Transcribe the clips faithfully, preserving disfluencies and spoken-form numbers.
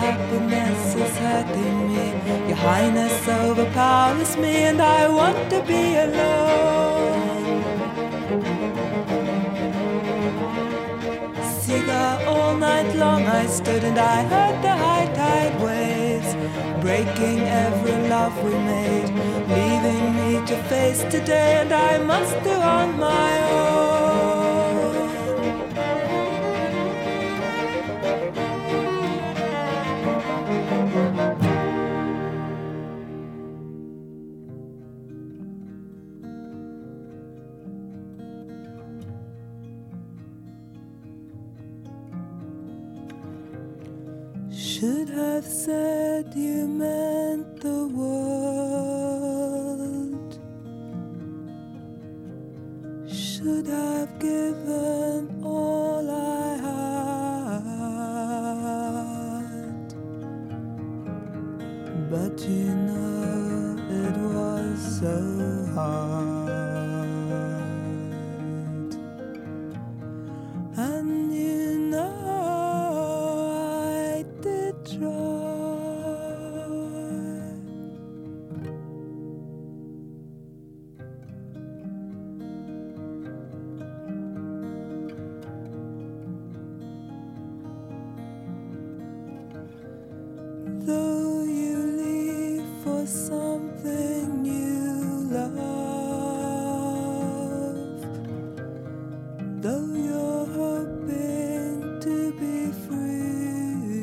happiness is hurting me. Your highness overpowers me, and I want to be alone. Cigar all night long I stood, and I heard the high tide waves breaking every love we made, leaving me to face today, and I must do on my own. Should have said you meant the world. Should have given all I had. But you know it was so hard. And you know though you leave for something you love, though you're hoping to be free,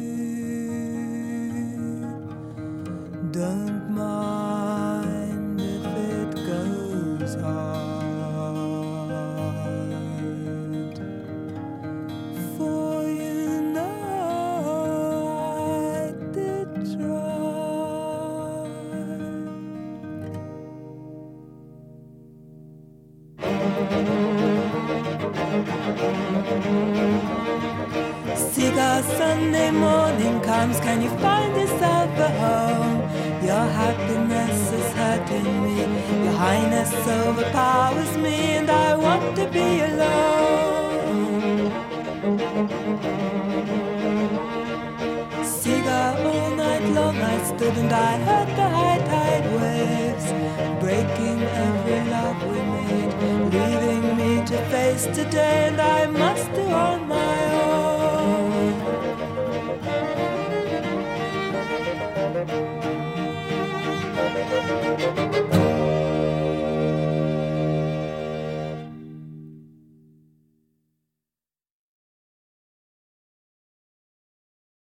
don't mind if it goes hard, for you know I did try. Cigar Sunday morning comes, can you find yourself a home? Your happiness is hurting me, your highness overpowers me, and I want to be alone. Cigar all night long I stood, and I heard the high tide waves breaking every love we made, leaving me to face today, and I must